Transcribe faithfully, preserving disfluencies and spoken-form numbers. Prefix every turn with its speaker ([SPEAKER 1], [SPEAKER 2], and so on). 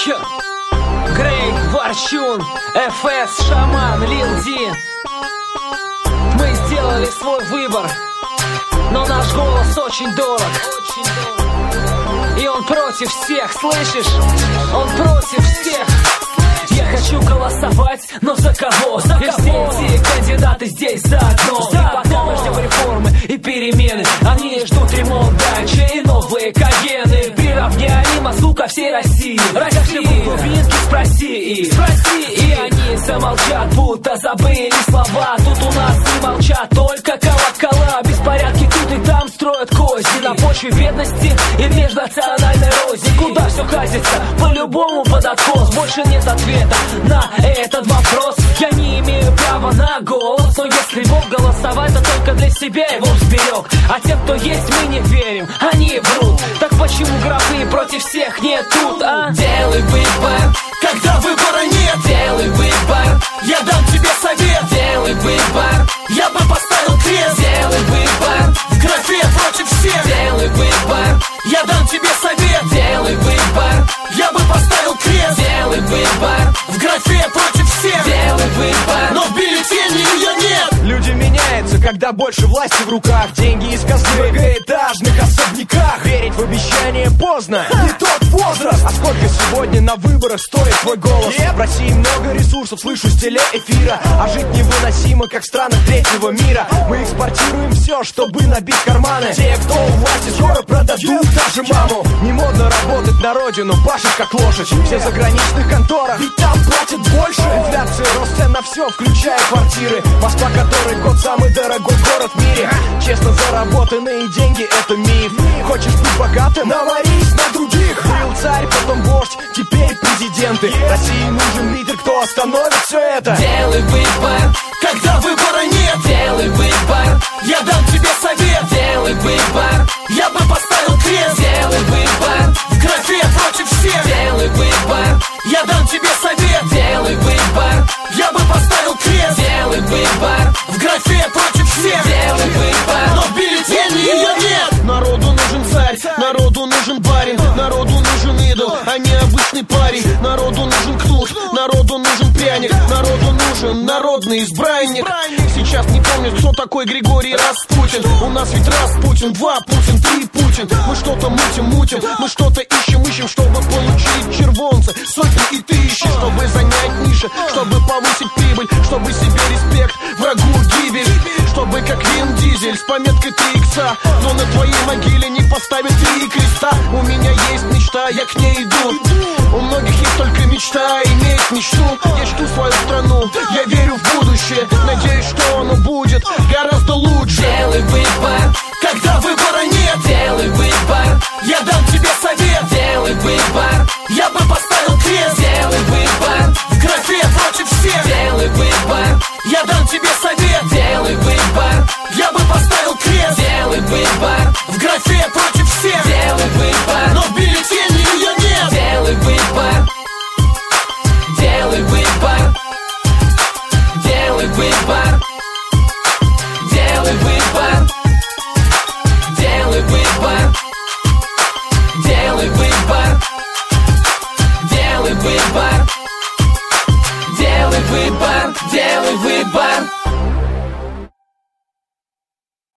[SPEAKER 1] Чё? Грей, Ворчун, эф эс, Шаман, Лил Ди. Мы сделали свой выбор, но наш голос очень дорог. И он против всех, слышишь? Он против всех. Я хочу голосовать, но за кого? За и кого? Все эти кандидаты здесь за одно. За и пока мы ждем реформы и перемены, они ждут ремонт дачи и новые Каены. Приравняли Москву ко всей России. России. Глубинки спроси их. Спроси. И они замолчат, будто забыли слова. Тут у нас не молчат, только колокола. Беспорядки тут и там строят козни на почве бедности и межнациональной розни. Куда все катится? По-любому под откос. Больше нет ответа на этот вопрос. Я не имею права на голос, но если Бог голосовать, то только для себя его сберег. А тем, кто есть, мы не верим, они врут. Так почему гробы против всех нет тут, а?
[SPEAKER 2] Делай выбор, когда выбора нет. Делай выбор, я дам тебе совет. Делай выбор, я бы поставил крест. Делай выбор, в графе против всех. Делай выбор, я дам тебе совет. Делай выбор, я бы поставил крест. Делай выбор, в графе против всех. Делай выбор, но в бюллетене ее нет.
[SPEAKER 3] Люди меняются, когда больше власти в руках. Деньги из казны в многоэтажных особняках. Верить в обещание поздно, не тот возраст. А сколько сегодня на выборах стоит твой голос? В России много ресурсов, слышу с телеэфира. А жить невыносимо, как в странах третьего мира. Мы экспортируем все, чтобы набить карманы. Те, кто у власти, скоро продадут даже маму. Не модно работать на родину, пашет как лошадь. Все в заграничных конторах, ведь там платят больше. Инфляция, рост цен на все, включая квартиры. Москва, который год самый дорогой город в мире. Честно заработанные деньги — это миф. Хочешь быть богатым? Наварись на других. Был царь, потом вождь, теперь президенты. России нужен лидер, кто остановит все это.
[SPEAKER 2] Делай выбор, когда выбора нет. Делай выбор, я дам тебе совет. Делай выбор, я бы поставил крест. Делай выбор, в графе против всех. Делай выбор, я дам тебе совет. Делай выбор, я бы поставил крест. Делай выбор, в графе против всех. Делай выбор, но в бюллетене ее нет. Народу нужен царь, народу нужен барин, народу нужен идол, а не обычный парень. Народу нужен кнут, народу нужен пряник, народу нужен народный избранник. Сейчас не помнят, кто такой Григорий Распутин. У нас ведь Распутин, два Путин, три Путин. Мы что-то мутим, мутим, мы что-то ищем, ищем, чтобы получить червонцы, сотни и тысячи, чтобы занять ниши, чтобы повысить прибыль, чтобы себе респект, врагу гибель, чтобы как Вин Дизель с пометкой три икса, но на твоей могиле не поставят три креста. У меня есть мечта, я к ней иду. У многих есть только мечта, иметь мечту. Я жду свою страну, я верю в будущее. Надеюсь, что оно будет гораздо лучше. Делай выбор,